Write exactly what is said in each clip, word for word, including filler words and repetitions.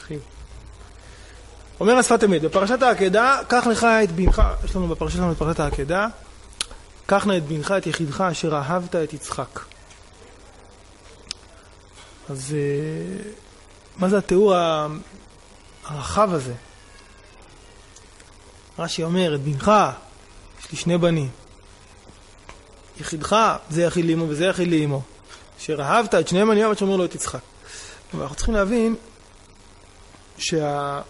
ממשיכים. אומר השפת אמת, בפרשת העקדה, קח לך את בנך, יש לנו בפרשת שלנו את פרשת העקדה, קח נא את בנך, את יחידך, אשר אהבת את יצחק. אז מה זה התיאור הרחב הזה? רש"י אומר, את בנך, יש לי שני בנים. יחידך, זה יחיד לאמו וזה יחיד לאמו. אשר אהבת את שניהם אני אוהבת שאומר לו את יצחק. אבל אנחנו צריכים להבין שה...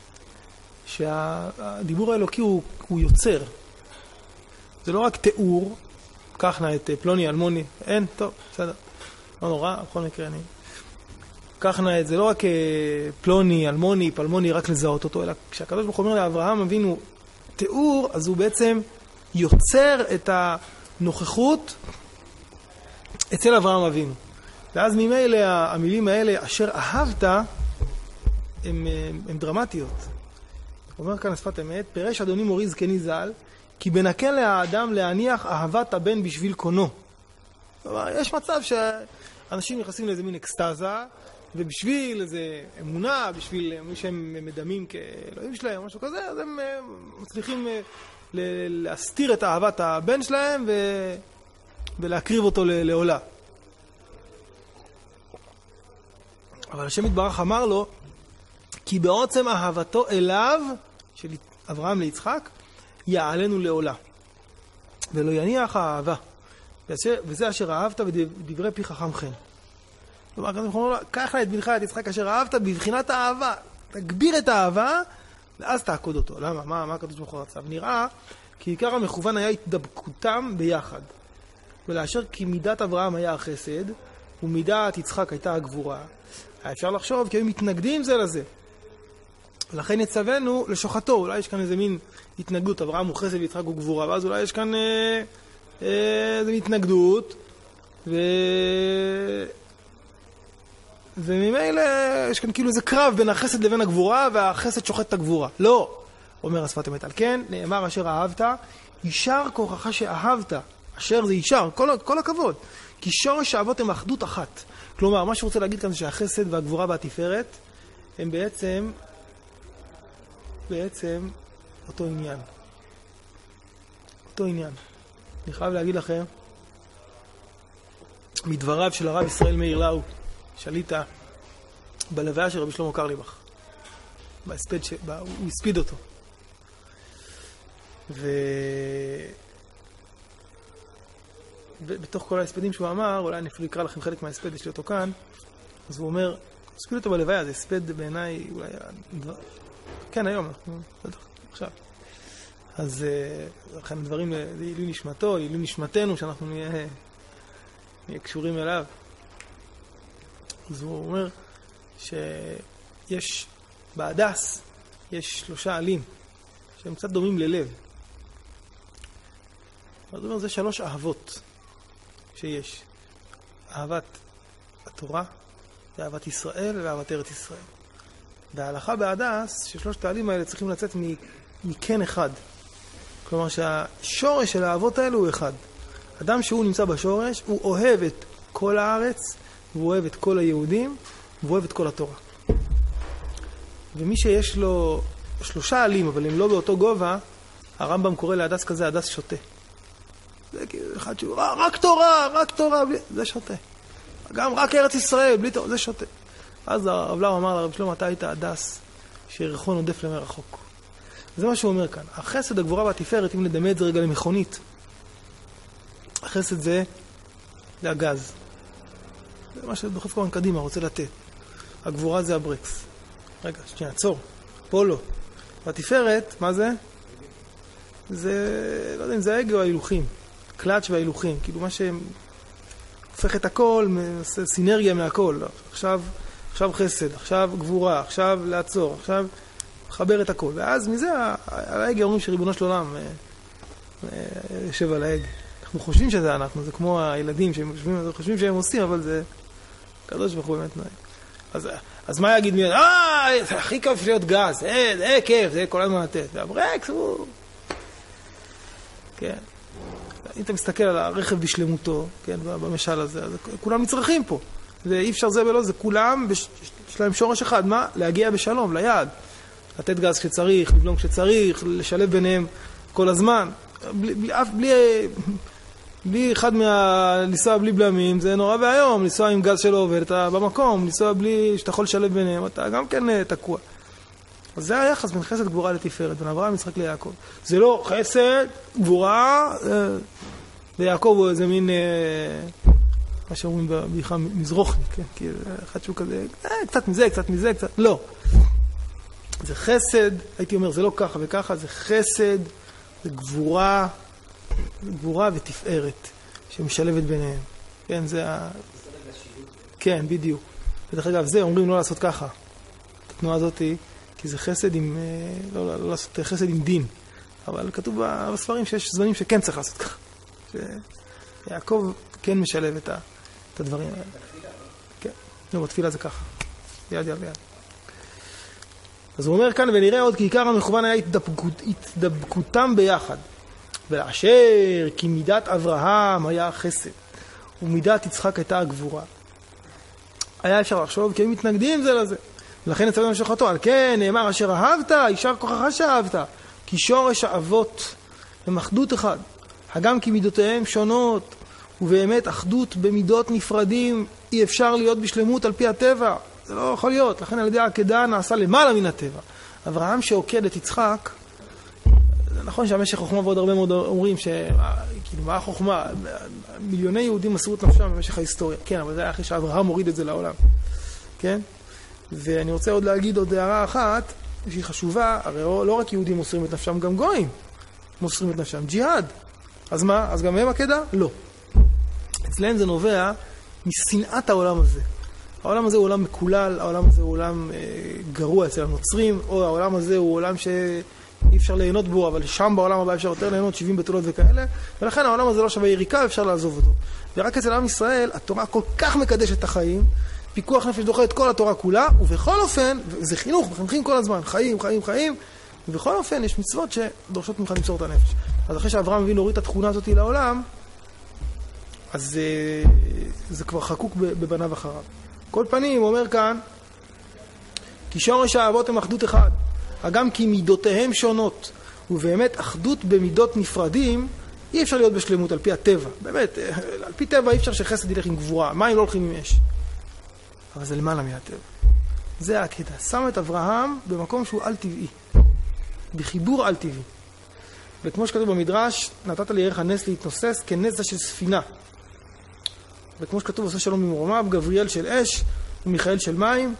שהדיבור האלוקי הוא, הוא יוצר. זה לא רק תיאור, קח נא את פלוני, אלמוני, אין, טוב, בסדר. לא נורא, בכל מקרה אני... קח נא את זה לא רק פלוני, אלמוני, פלמוני, רק לזהות אותו, אלא כשהקדוש ברוך הוא אומר לאברהם אבינו תיאור, אז הוא בעצם יוצר את הנוכחות אצל אברהם אבינו. ואז ממילא המילים האלה, אשר אהבת, הן דרמטיות. אומר כאן השפת אמת, פירש אדוני מורי זקני ז"ל, כי בנקן לאדם להניח אהבת הבן בשביל קונו. כלומר, יש מצב שאנשים נכנסים לאיזה מין אקסטזה, ובשביל איזה אמונה, בשביל מי שהם מדמים כאלוהים שלהם, או משהו כזה, אז הם מצליחים להסתיר את אהבת הבן שלהם ו... ולהקריב אותו לעולה. אבל השם יתברך אמר לו, כי בעוצם אהבתו אליו, של אברהם ליצחק, יעלנו לעולה. ולא יניח האהבה. וזה אשר אהבת ודברי פי חכם חן. כלומר, כאן אומר לו, קח לה את בנך את יצחק אשר אהבת בבחינת האהבה. תגביר את האהבה, ואז תעקוד אותו. למה? מה, מה הקדוש ברוך הוא רצה? נראה כי עיקר המכוון היה התדבקותם ביחד. ולאשר כי מידת אברהם היה החסד, ומידת יצחק הייתה הגבורה. היה אפשר לחשוב כי הם מתנגדים זה לזה. ולכן יצוונו לשוחתו. אולי יש כאן איזה מין התנגדות. אברהם הוא חסד ויצחק הוא גבורה. ואז אולי יש כאן אה, אה, איזה התנגדות. ו... וממילא יש כאן כאילו איזה קרב בין החסד לבין הגבורה, והחסד שוחט את הגבורה. לא, אומר השפת אמת. על כן, נאמר אשר אהבת, יישר כוחך שאהבת. אשר זה יישר, כל, כל הכבוד. כי שורש האבות הם אחדות אחת. כלומר, מה שרוצה להגיד כאן זה שהחסד והגבורה והתפארת הם בעצם, בעצם אותו עניין. אותו עניין. אני חייב להגיד לכם, מדבריו של הרב ישראל מאיר לאו, שליטה בלוויה של רבי שלמה קרליבך. בהספד ש... בה... הוא הספיד אותו. ו... ובתוך כל ההספדים שהוא אמר, אולי אני אפילו אקרא לכם חלק מההספד, יש לי אותו כאן, אז הוא אומר, הספיד אותו בלוויה, זה הספד בעיניי, אולי... כן, היום, בטח, עכשיו. אז לכם דברים לעילוי נשמתו, לעילוי נשמתנו, שאנחנו נהיה, נהיה קשורים אליו. אז הוא אומר שיש בהדס, יש שלושה עלים שהם קצת דומים ללב. אז הוא אומר, זה שלוש אהבות שיש. אהבת התורה, ואהבת ישראל, ואהבת ארץ ישראל. וההלכה בהדס, ששלושת העלים האלה צריכים לצאת מכן אחד. כלומר שהשורש של האהבות האלו הוא אחד. אדם שהוא נמצא בשורש, הוא אוהב את כל הארץ, הוא אוהב את כל היהודים, הוא אוהב את כל התורה. ומי שיש לו שלושה עלים, אבל הם לא באותו גובה, הרמב"ם קורא להדס כזה, הדס שוטה. זה כאילו אחד שהוא, רק תורה, רק תורה, בלי... זה שוטה. גם רק ארץ ישראל, בלי תורה, זה שוטה. אז הרב לאו אמר לרב שלמה, אתה היית הדס, שירחון עודף למרחוק. זה מה שהוא אומר כאן. החסד, הגבורה והתפארת, אם נדמה את זה רגע למכונית, החסד זה, זה הגז. זה מה שדוחף כמובן קדימה, רוצה לתת. הגבורה זה הברקס. רגע, שנייה, עצור. פולו. והתפארת, מה זה? זה, לא יודע אם זה ההגה או ההילוכים. קלאץ' וההילוכים. כאילו מה שהופך את הכל, סינרגיה מהכל. עכשיו, עכשיו חסד, עכשיו גבורה, עכשיו לעצור, עכשיו לחבר את הכל. ואז מזה, ההגה אומרים שריבונו של עולם יושב על ההגה. אנחנו חושבים שזה אנחנו, זה כמו הילדים שהם חושבים, חושבים שהם עושים, אבל זה קדוש ברוך הוא באמת נוהג. אז, אז מה יגיד מיד? אה, זה הכי כיף להיות גז, אה, זה כיף, זה כל הזמן לתת. והברקס הוא... כן. אם אתה מסתכל על הרכב בשלמותו, כן, במשל הזה, אז כולם נצרכים פה. זה אי אפשר זה ולא, זה כולם, יש להם שורש אחד, מה? להגיע בשלום, ליעד. לתת גז כשצריך, לבלום כשצריך, לשלב ביניהם כל הזמן. בלי, בלי, בלי, בלי אחד מה... לנסוע בלי בלמים, זה נורא והיום. לנסוע עם גז שלא עובד, אתה במקום, לנסוע בלי שאתה יכול לשלב ביניהם, אתה גם כן תקוע. אז זה היחס בין חסד גבורה לתפארת, בין אברהם, יצחק ליעקב. זה לא חסד, גבורה, ויעקב הוא איזה מין, מה שאומרים בביחה, מזרוחניק, כן? כי אחד שהוא כזה, קצת מזה, קצת מזה, קצת, לא. זה חסד, הייתי אומר, זה לא ככה וככה, זה חסד, זה גבורה, גבורה ותפארת, שמשלבת ביניהם. כן, זה ה... כן, בדיוק. ודרך אגב, זה אומרים לא לעשות ככה. התנועה הזאת היא, כי זה חסד עם, לא, לא, לא לעשות חסד עם דין. אבל כתוב בספרים שיש זמנים שכן צריך לעשות ככה. שיעקב כן משלב את, ה, את הדברים האלה. כן, לא, בתפילה זה ככה. יד יד יד. אז הוא אומר כאן, ונראה עוד כי עיקר המכוון היה התדבקות, התדבקותם ביחד. ולאשר כי מידת אברהם היה החסד, ומידת יצחק הייתה הגבורה. היה אפשר לחשוב כי הם מתנגדים זה לזה. ולכן נצטרך למשוכתו, על כן נאמר אשר אהבת, יישר כוחך שאהבת, כי שורש האבות הם אחדות אחד, הגם כי מידותיהם שונות, ובאמת אחדות במידות נפרדים אי אפשר להיות בשלמות על פי הטבע, זה לא יכול להיות, לכן על ידי העקדה נעשה למעלה מן הטבע. אברהם שעוקד את יצחק, זה נכון שהמשך חוכמה ועוד הרבה מאוד אומרים שכאילו מה החוכמה, מיליוני יהודים מסרו את נפשם במשך ההיסטוריה, כן, אבל זה היה אחרי שאברהם מוריד את זה לעולם, כן? ואני רוצה עוד להגיד עוד הערה אחת שהיא חשובה, הרי לא רק יהודים מוסרים את נפשם, גם גויים מוסרים את נפשם, ג'יהאד. אז מה? אז גם הם עקדה? לא. אצלהם זה נובע משנאת העולם הזה. העולם הזה הוא עולם מקולל, העולם הזה הוא עולם אה, גרוע אצל הנוצרים, או העולם הזה הוא עולם שאי אפשר ליהנות בו, אבל שם בעולם הבא אפשר יותר ליהנות, שבעים בתולות וכאלה, ולכן העולם הזה לא שווה יריקה, אפשר לעזוב אותו. ורק אצל עם ישראל, התורה כל כך מקדשת את החיים, פיקוח נפש דוחה את כל התורה כולה, ובכל אופן, וזה חינוך, מחנכים כל הזמן, חיים, חיים, חיים, ובכל אופן יש מצוות שדורשות ממך למסור את הנפש. אז אחרי שאברהם מבין להוריד את התכונה הזאת לעולם, אז זה, זה כבר חקוק בבניו אחריו. כל פנים, הוא אומר כאן, כי שורש האבות הם אחדות אחד, הגם כי מידותיהם שונות, ובאמת אחדות במידות נפרדים, אי אפשר להיות בשלמות על פי הטבע. באמת, על פי טבע אי אפשר שחסד ילך עם גבורה, מים לא הולכים עם אש. אבל זה למעלה מהטבע. זה הקטע. שם את אברהם במקום שהוא על טבעי. בחיבור על טבעי. וכמו שכתוב במדרש, נתת לי ערך הנס להתנוסס כנס של ספינה. וכמו שכתוב, עושה שלום ממרומיו, גבריאל של אש ומיכאל של מים.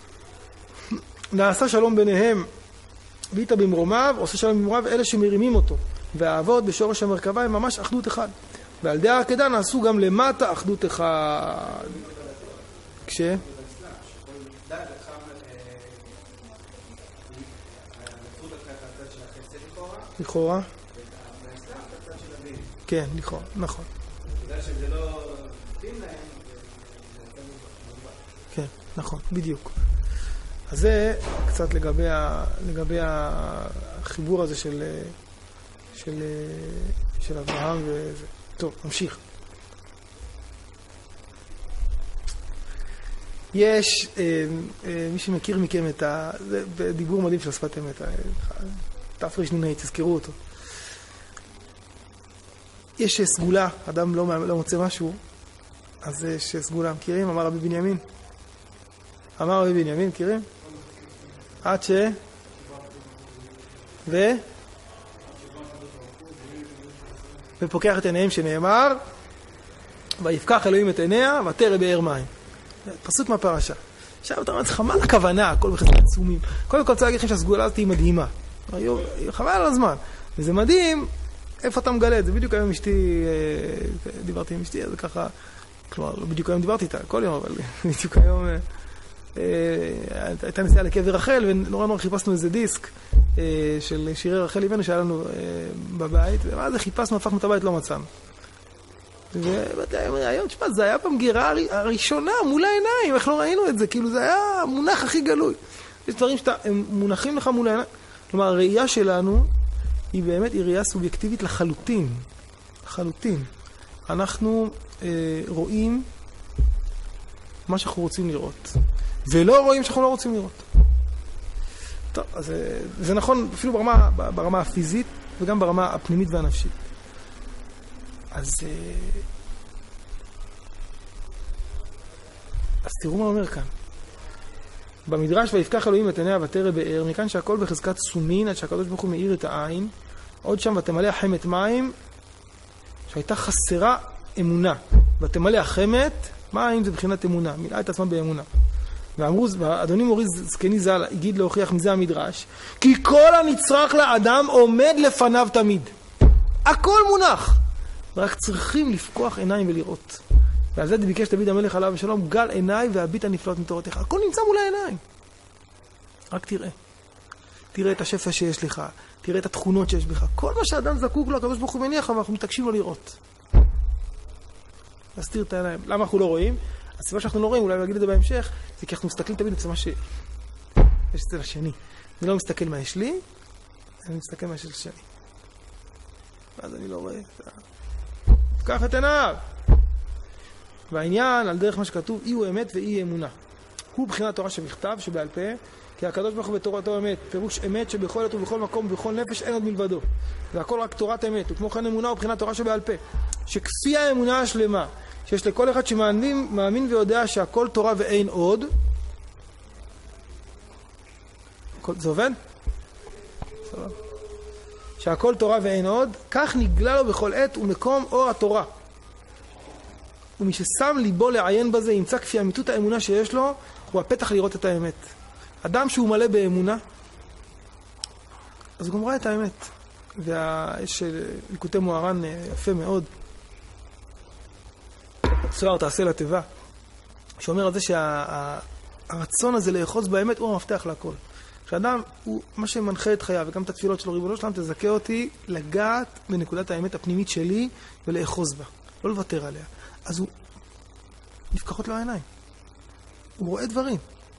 נעשה שלום ביניהם, ואיתה במרומיו, עושה שלום ממרומיו, אלה שמרימים אותו. והאבות בשורש המרכבה הם ממש אחדות אחד. ועל ידי העקדה נעשו גם למטה אחדות אחד. כש? לכאורה? כן, לכאורה, נכון. כן, נכון, בדיוק. אז זה קצת לגבי, ה, לגבי החיבור הזה של, של, של אברהם וזה. טוב, נמשיך. יש, אה, אה, מי שמכיר מכם את ה... זה דיבור מדהים של השפת אמת, תפריש נוני, תזכרו אותו. יש סגולה, אדם לא, לא מוצא משהו, אז יש סגולה, מכירים? אמר רבי בנימין. אמר רבי בנימין, מכירים? עד ש... ו... ופוקח את עיניהם שנאמר, ויפקח אלוהים את עיניה, ותרא באר מים. פסוק מהפרשה. עכשיו אתה אומר לך, מה הכוונה? הכל בחסדים עצומים. קודם כל צריך להגיד לכם שהסגולה הזאת היא מדהימה. חבל על הזמן. וזה מדהים, איפה אתה מגלה את זה? בדיוק היום אשתי, דיברתי עם אשתי, אז ככה, כלומר, לא בדיוק היום דיברתי איתה, כל יום, אבל בדיוק היום הייתה נסיעה לקבר רחל, ונורא נורא חיפשנו איזה דיסק של שירי רחל איבנו שהיה לנו בבית, ומה זה חיפשנו, הפכנו את הבית, לא מצאנו. והיום, תשמע, זה היה במגירה הראשונה מול העיניים, איך לא ראינו את זה? כאילו זה היה המונח הכי גלוי. יש דברים שהם מונחים לך מול העיניים. כלומר, הראייה שלנו היא באמת היא ראייה סובייקטיבית לחלוטין. לחלוטין. אנחנו אה, רואים מה שאנחנו רוצים לראות. ולא רואים שאנחנו לא רוצים לראות. טוב, אז זה, זה נכון אפילו ברמה, ברמה הפיזית וגם ברמה הפנימית והנפשית. אז, אז תראו מה אומר כאן. במדרש ויפקח אלוהים את עיניה ותרא באר, מכאן שהכל בחזקת סומין עד שהקדוש ברוך הוא מאיר את העין, עוד שם ותמלא החמת מים, שהייתה חסרה אמונה. ותמלא החמת, מים זה בחינת אמונה, מילאה את עצמה באמונה. ואמרו, אדוני מורי זקני ז"ל הגיד להוכיח מזה המדרש, כי כל הנצרך לאדם עומד לפניו תמיד. הכל מונח. רק צריכים לפקוח עיניים ולראות. ועל זה ביקש דוד המלך עליו ושלום, גל עיניי והביט הנפלאות מתורתך. הכל נמצא מול העיניים. רק תראה. תראה את השפע שיש לך. תראה את התכונות שיש בך. כל מה שאדם זקוק לו, הקדוש ברוך הוא מניח, אבל אנחנו מתעקשים לו לראות. להסתיר את העיניים. למה אנחנו לא רואים? הסיבה שאנחנו לא רואים, אולי להגיד את זה בהמשך, זה כי אנחנו מסתכלים תמיד אצל מה ש... יש אצל השני. אני לא מסתכל מה יש לי, אני מסתכל מה יש לשני. ואז אני לא רואה. קח את עיניו. והעניין, על דרך מה שכתוב, אי הוא אמת ואי אמונה. הוא בחינת תורה שבכתב, שבעל פה, כי הקדוש ברוך הוא בתורתו אמת, פירוש אמת שבכל עת ובכל מקום ובכל נפש אין עוד מלבדו. והכל רק תורת אמת, וכמו כן אמונה הוא בחינת תורה שבעל פה. שכפי האמונה השלמה, שיש לכל אחד שמאמין מאמין ויודע שהכל תורה ואין עוד. זה עובד? שהכל תורה ואין עוד, כך נגלה לו בכל עת ומקום אור התורה. ומי ששם ליבו לעיין בזה, ימצא כפי אמיתות האמונה שיש לו, הוא הפתח לראות את האמת. אדם שהוא מלא באמונה, אז הוא גם רואה את האמת. ויש ליקוטי מוהר"ן יפה מאוד, צוהר תעשה לתיבה, שאומר על זה שהרצון הזה לאחוז באמת הוא המפתח לכל. כשאדם הוא מה שמנחה את חייו, וגם את התפילות שלו, ריבונו שלם, תזכה אותי לגעת בנקודת האמת הפנימית שלי ולאחוז בה, לא לוותר עליה. אז הוא נפקחות לו העיניים. הוא רואה דברים.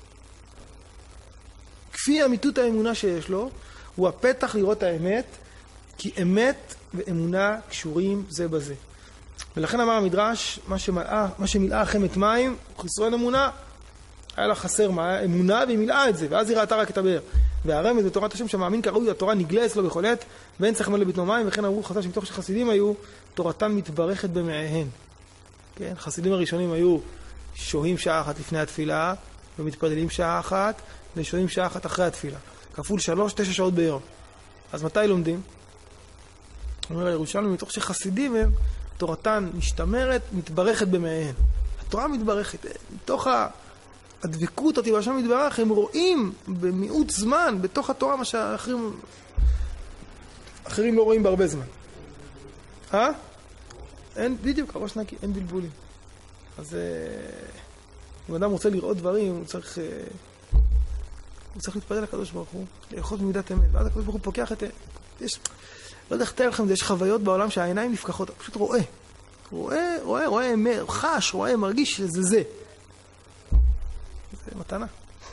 כפי אמיתות האמונה שיש לו, הוא הפתח לראות האמת, כי אמת ואמונה קשורים זה בזה. ולכן אמר המדרש, מה שמילאה, מה שמילאה חמת מים, חסרון אמונה, היה לה חסר אמונה, והיא מילאה את זה, ואז היא ראתה רק את הבאר. והרמז בתורת השם שמאמין כראוי, התורה נגלה אצלו בכל עת, ואין צריך מלא ביטנו מים, וכן אמרו חז"ל שמתוך שחסידים היו, תורתן מתברכת במעיהן. כן, חסידים הראשונים היו שוהים שעה אחת לפני התפילה, ומתפללים שעה אחת, ושוהים שעה אחת אחרי התפילה. כפול שלוש, תשע שעות ביום. אז מתי לומדים? אומר הירושלמי, מתוך שחסידים הם, תורתן משתמרת, מתברכת במעיהן. התורה מתברכת. מתוך הדבקות אותי והשם מתברך, הם רואים במיעוט זמן, בתוך התורה, מה שאחרים אחרים לא רואים בהרבה זמן. אה? אין, בדיוק, הראש נקי, אין בלבולים. אז אם אדם רוצה לראות דברים, הוא צריך הוא צריך להתפלל לקדוש ברוך הוא, לאחוז במידת אמת. ואז הקדוש ברוך הוא פוקח את... יש... לא יודע איך תאר לכם, יש חוויות בעולם שהעיניים נפקחות, הוא פשוט רואה. רואה, רואה, רואה, חש, רואה, מרגיש שזה זה. זה מתנה.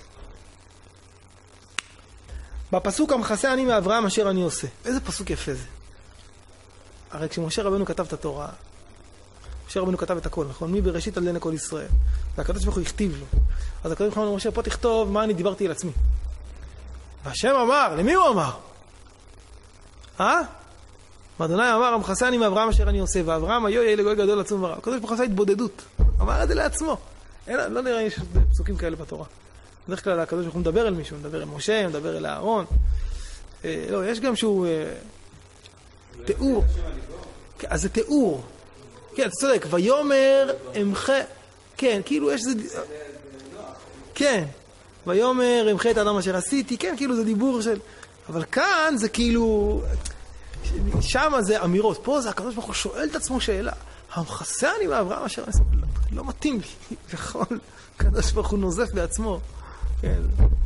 בפסוק המכסה אני מאברהם אשר אני עושה. איזה פסוק יפה זה. הרי כשמשה רבנו כתב את התורה, משה רבנו כתב את הכל, נכון? מי בראשית על דין כל ישראל. והקדוש ברוך הוא הכתיב לו. אז הקדוש ברוך הוא אמר למשה, פה תכתוב מה אני דיברתי על עצמי. והשם אמר, למי הוא אמר? אה? ואדוני אמר, המכסה אני מאברהם אשר אני עושה, ואברהם היו יהיה לגוי גדול עצום ורב. הקדוש ברוך הוא עשה התבודדות. אמר את זה לעצמו. אין, לא נראה יש פסוקים כאלה בתורה. בדרך כלל הקדוש ברוך הוא מדבר אל מישהו, מדבר אל משה, מדבר אל אהרון. אה, לא, יש גם שהוא אה, תיאור. אז זה תיאור. כן, אתה צודק, ויומר אמחה, כן, כאילו יש זה, כן, ויומר אמחה את האדם אשר עשיתי, כן, כאילו זה דיבור של, אבל כאן זה כאילו, שם זה אמירות, פה זה הקדוש ברוך הוא שואל את עצמו שאלה, המכסה אני מאברהם אשר עשיתי, לא, לא מתאים לי, נכון, הקדוש ברוך הוא נוזף בעצמו, כן.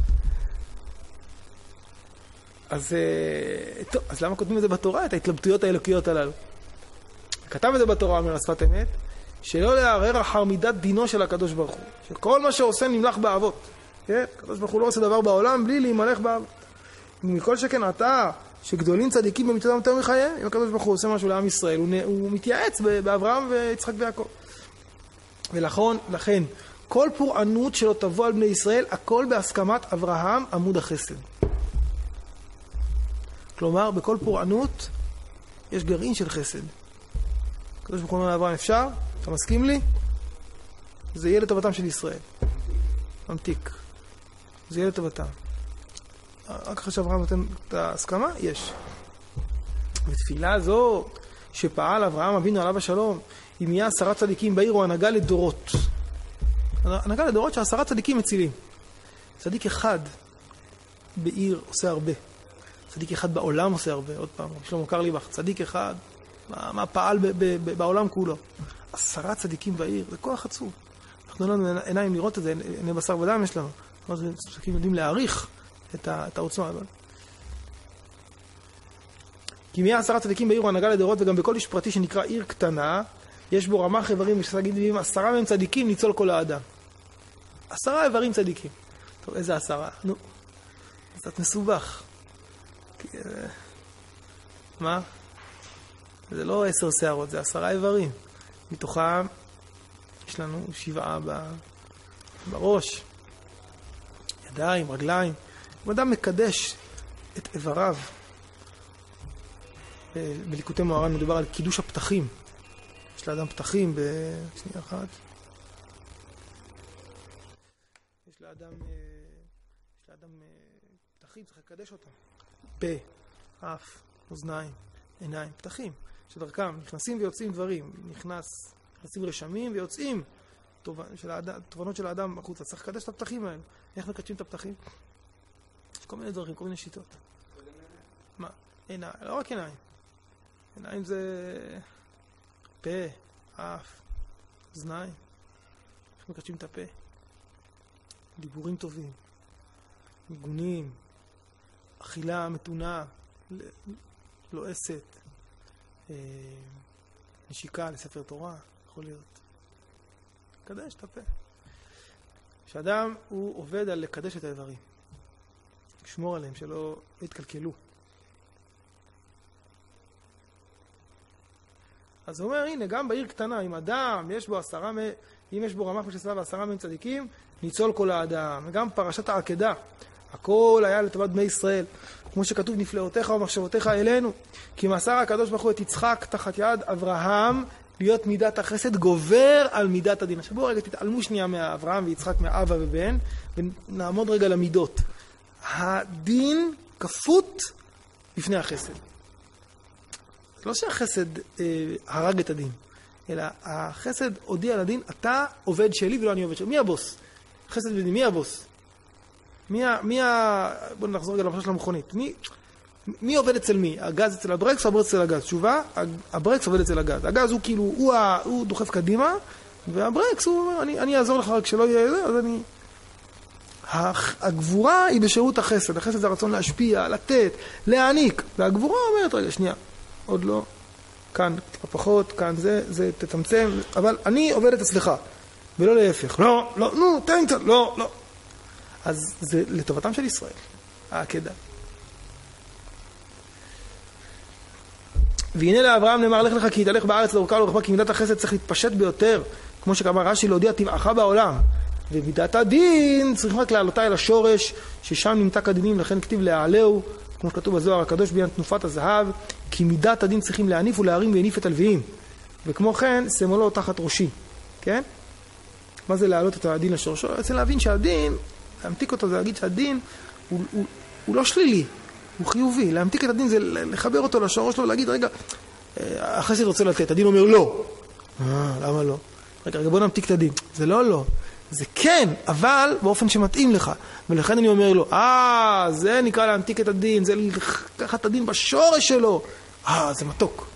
אז, טוב, אז למה כותבים את זה בתורה, את ההתלבטויות האלוקיות הללו? כתב את זה בתורה, אומר השפת אמת, שלא לערער אחר מידת דינו של הקדוש ברוך הוא. שכל מה שעושה נמלך באהבות. כן? הקדוש ברוך הוא לא עושה דבר בעולם בלי להימלך באהבות. מכל שכן אתה, שגדולים צדיקים במיתותם יותר מחייהם, אם הקדוש ברוך הוא עושה משהו לעם ישראל, הוא, הוא מתייעץ באברהם ויצחק ויעקב. ולכן, לכן, כל פורענות שלא תבוא על בני ישראל, הכל בהסכמת אברהם, עמוד החסד. כלומר, בכל פורענות יש גרעין של חסד. הקדוש ברוך הוא אומר לאברהם, אפשר? אתה מסכים לי? זה יהיה לטובתם של ישראל. ממתיק. זה יהיה לטובתם. רק אחרי שאברהם נותן את ההסכמה, יש. בתפילה זו שפעל אברהם אבינו עליו השלום, אם יהיה עשרה צדיקים בעיר או הנהגה לדורות. הנהגה לדורות שעשרה צדיקים מצילים. צדיק אחד בעיר עושה הרבה. צדיק אחד בעולם עושה הרבה. עוד פעם, שלמה קרליבך, צדיק אחד, מה, מה פעל ב, ב, ב, בעולם כולו. עשרה צדיקים בעיר, זה כוח עצום. אנחנו לא לנו עיניים לראות את זה, עיני בשר ודם יש לנו. צדיקים יודעים להעריך את, ה, את העוצמה. כי מי עשרה צדיקים בעיר הוא הנהגה לדורות, וגם בכל איש פרטי שנקרא עיר קטנה, יש בו רמ"ח איברים, ושתגידים, עשרה מהם צדיקים, ניצול כל האדם. עשרה איברים צדיקים. טוב, איזה עשרה? נו, זה קצת מסובך. כי, מה? זה לא עשר שערות, זה עשרה איברים. מתוכם יש לנו שבעה בראש, ידיים, רגליים. אם אדם מקדש את איבריו, בליקוטי מוהר"ן מדובר על קידוש הפתחים. יש לאדם פתחים בשנייה אחת. יש לאדם, יש לאדם פתחים, צריך לקדש אותם. פה, אף, אוזניים, עיניים, פתחים. שדרכם נכנסים ויוצאים דברים. נכנס, נכנסים רשמים ויוצאים תובנות של האדם החוצה. צריך לקדש את הפתחים האלה. איך מקדשים את הפתחים? יש כל מיני דרכים, כל מיני שיטות. מה? עיניים, לא רק עיניים. עיניים זה פה, אף, אוזניים. איך מקדשים את הפה? דיבורים טובים, ניגונים, אכילה מתונה, לועסת, נשיקה לספר תורה, יכול להיות. קדש את הפה. שאדם הוא עובד על לקדש את האיברים. לשמור עליהם, שלא יתקלקלו. אז הוא אומר, הנה, גם בעיר קטנה, אם אדם, יש בו עשרה, אם יש בו רמ"ח משסלה ועשרה מן צדיקים, ניצול כל האדם. וגם פרשת העקדה, הכל היה לטובת בני ישראל. כמו שכתוב, נפלאותיך ומחשבותיך אלינו. כי מסר הקדוש ברוך הוא את יצחק תחת יד אברהם, להיות מידת החסד גובר על מידת הדין. עכשיו בואו רגע תתעלמו שנייה מאברהם ויצחק, מאבא ובן, ונעמוד רגע למידות. הדין כפות לפני החסד. לא שהחסד אה, הרג את הדין, אלא החסד הודיע לדין, אתה עובד שלי ולא אני עובד שלי. מי הבוס? חסד ודין, מי הבוס? מי ה... מי ה... בואו נחזור רגע למשל של המכונית. מי... מי עובד אצל מי? הגז אצל הברקס או הברקס אצל הגז? תשובה, הברקס עובד אצל הגז. הגז הוא כאילו, הוא, ה... הוא דוחף קדימה, והברקס הוא אומר, אני, אני אעזור לך רק שלא יהיה זה, אז אני... הגבורה היא בשירות החסד. החסד זה הרצון להשפיע, לתת, להעניק. והגבורה אומרת, רגע, שנייה. עוד לא, כאן טיפה פחות, כאן זה, זה תצמצם, אבל אני עובדת אצלך, ולא להפך. לא, לא, נו, תן קצת, לא, לא. אז זה לטובתם של ישראל, העקדה. והנה לאברהם נאמר, לך לך כי יתהלך בארץ לאורכה ולרוחבה, כי מידת החסד צריך להתפשט ביותר, כמו שכמה רש"י להודיע טבעך בעולם. ומידת הדין צריך רק לעלותה אל השורש, ששם נמתק הדינים, לכן כתיב להעלהו, כמו שכתוב בזוהר הקדוש בעניין תנופת הזהב, כי מידת הדין צריכים להניף ולהרים והניף את הלוויים. וכמו כן, שמאלו תחת ראשי. כן? מה זה להעלות את הדין לשורשו? רוצה להבין שהדין, להמתיק אותו זה להגיד שהדין הוא, הוא, הוא לא שלילי, הוא חיובי. להמתיק את הדין זה לחבר אותו לשורש שלו, להגיד, רגע, החסד רוצה לתת, הדין אומר לא. אה, למה לא? רגע, רגע, בוא נמתיק את הדין. זה לא לא. זה כן, אבל באופן שמתאים לך. ולכן אני אומר לו, אה, זה נקרא להמתיק את הדין, זה לקחת את הדין בשורש שלו. אה, זה מתוק.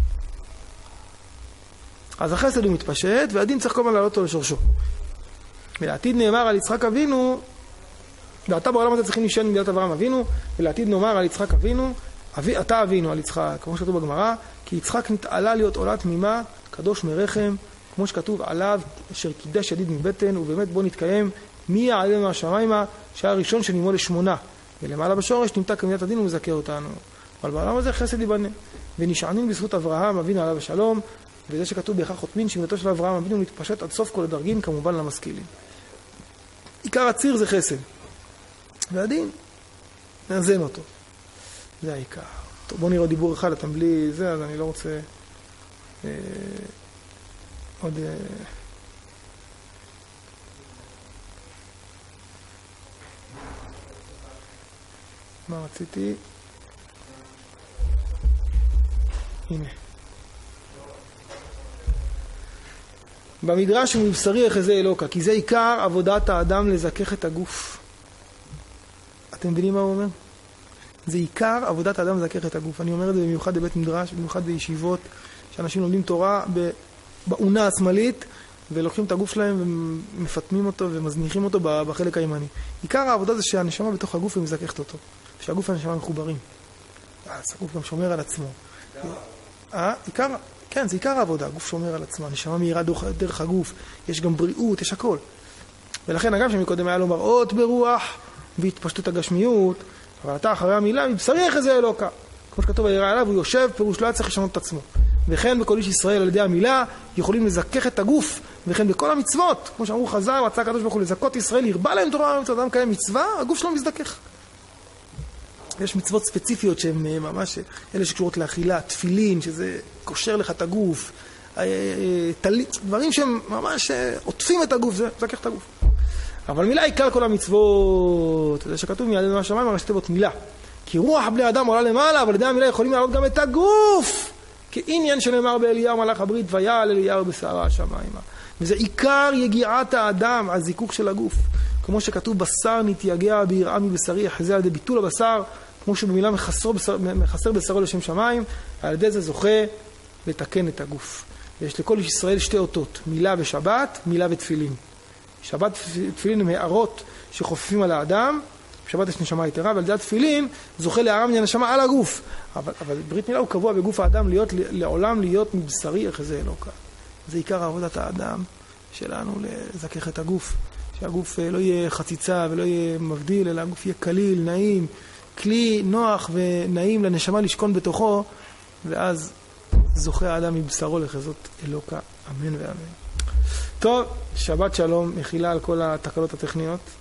אז החסד הוא מתפשט, והדין צריך כל הזמן לעלות אותו לשורשו. ולעתיד נאמר על יצחק אבינו, ואתה בעולם הזה צריכים להישאר ממידת אברהם אבינו, ולעתיד נאמר על יצחק אבינו, אבי, אתה אבינו על יצחק, כמו שכתוב בגמרא, כי יצחק נתעלה להיות עולה תמימה, קדוש מרחם, כמו שכתוב עליו, אשר קידש ידיד מבטן, ובאמת בוא נתקיים, מי יעלה מהשמיימה, שהיה הראשון שנימו לשמונה. ולמעלה בשורש נמתק כמידת הדין ומזכה אותנו. אבל בעולם הזה חסד ייבנה. ונשענים בזכות אברהם אבינו עליו השלום, וזה שכתוב בהכרח חותמין, שמידתו של אברהם אבינו מתפשט עד סוף כל הדרגים, כמובן למשכילים. עיקר הציר זה חסד. והדין, נאזן אותו. זה העיקר. טוב, בואו נראה דיבור אחד, אתם בלי זה, אז אני לא רוצה אה, עוד... אה, מה רציתי? הנה. במדרש הוא מבשרי יחזה אלוקה, כי זה עיקר עבודת האדם לזכך את הגוף. אתם מבינים מה הוא אומר? זה עיקר עבודת האדם לזכך את הגוף. אני אומר את זה במיוחד בבית מדרש, במיוחד בישיבות, שאנשים לומדים תורה באונה השמאלית, ולוקחים את הגוף שלהם ומפתמים אותו ומזניחים אותו בחלק הימני. עיקר העבודה זה שהנשמה בתוך הגוף ומזככת אותו. שהגוף והנשמה מחוברים. אז הגוף גם שומר על עצמו. אה, עיקר, כן, זה עיקר העבודה, הגוף שומר על עצמו, הנשמה מהירה דרך הגוף, יש גם בריאות, יש הכל. ולכן, אגב, שמקודם היה לו מראות ברוח והתפשטות הגשמיות, אבל אתה אחרי המילה, מבשרי יחזה אלוקה. כמו שכתוב היראה עליו, הוא יושב, פירוש לא היה צריך לשנות את עצמו. וכן בכל איש ישראל על ידי המילה, יכולים לזכך את הגוף, וכן בכל המצוות, כמו שאמרו חז"ל, רצה הקדוש ברוך הוא לזכות ישראל, ירבה להם תורה ומצוות, אדם קיים מצווה, הגוף שלו מזדכך. יש מצוות ספציפיות שהן ממש, אלה שקשורות לאכילה, תפילין, שזה קושר לך את הגוף, דברים שהם ממש עוטפים את הגוף, זה מזכך את הגוף. אבל מילה היא כלל כל המצוות, זה שכתוב מיד מהשמיים, ראשי תיבות מילה. כי רוח בני אדם עולה למעלה, אבל על ידי המילה יכולים לעלות גם את הגוף. כעניין שנאמר באליהו מלאך הברית, ויעל אליהו בשערה השמיימה. וזה עיקר יגיעת האדם, הזיקוק של הגוף. כמו שכתוב בשר נתייגע ביראה מבשרי, יחזה על ידי ביטול הבשר, כמו שבמילה מחסר, בשר, מחסר בשרו לשם שמיים, על ידי זה זוכה לתקן את הגוף. ויש לכל איש ישראל שתי אותות, מילה ושבת, מילה ותפילין. שבת ותפילין הם הערות שחופפים על האדם, בשבת יש נשמה יתרה, ועל ידי התפילין זוכה להערה מן הנשמה על הגוף. אבל, אבל ברית מילה הוא קבוע בגוף האדם להיות, לעולם להיות מבשרי יחזה אלוקה. זה עיקר עבודת האדם שלנו לזכך את הגוף. שהגוף לא יהיה חציצה ולא יהיה מבדיל, אלא הגוף יהיה קליל, נעים, כלי נוח ונעים לנשמה לשכון בתוכו, ואז זוכה האדם מבשרו לחזות אלוקה. אמן ואמן. טוב, שבת שלום, מחילה על כל התקלות הטכניות.